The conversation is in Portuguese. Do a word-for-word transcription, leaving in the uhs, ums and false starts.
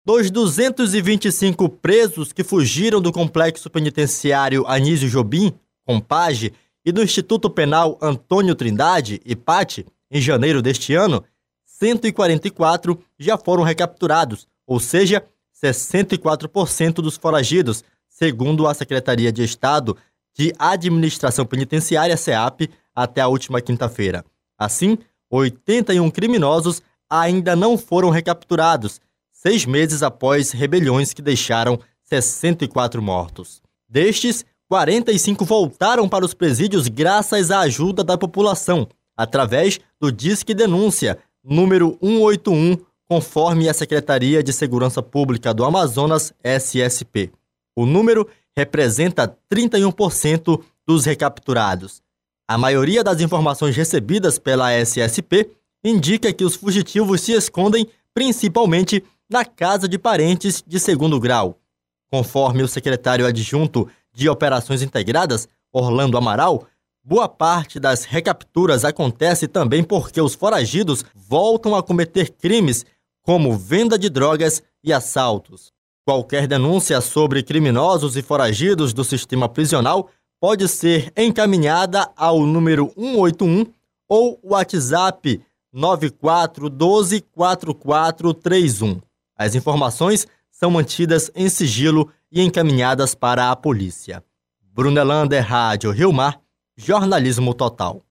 Dos duzentos e vinte e cinco presos que fugiram do complexo penitenciário Anísio Jobim, Compage, e do Instituto Penal Antônio Trindade, I P A T, em janeiro deste ano, cento e quarenta e quatro já foram recapturados, ou seja, sessenta e quatro por cento dos foragidos, segundo a Secretaria de Estado de Administração Penitenciária, SEAP, até a última quinta-feira. Assim, oitenta e um criminosos ainda não foram recapturados, seis meses após rebeliões que deixaram sessenta e quatro mortos. Destes, quarenta e cinco voltaram para os presídios graças à ajuda da população, através do Disque Denúncia, número cento e oitenta e um, conforme a Secretaria de Segurança Pública do Amazonas, S S P. O número representa trinta e um por cento dos recapturados. A maioria das informações recebidas pela S S P indica que os fugitivos se escondem principalmente na casa de parentes de segundo grau. Conforme o secretário adjunto de Operações Integradas, Orlando Amaral, boa parte das recapturas acontece também porque os foragidos voltam a cometer crimes como venda de drogas e assaltos. Qualquer denúncia sobre criminosos e foragidos do sistema prisional pode ser encaminhada ao número cento e oitenta e um ou WhatsApp nove quatro um dois quatro quatro três um. As informações são mantidas em sigilo e encaminhadas para a polícia. Brunelander, Rádio Rio Mar, Jornalismo Total.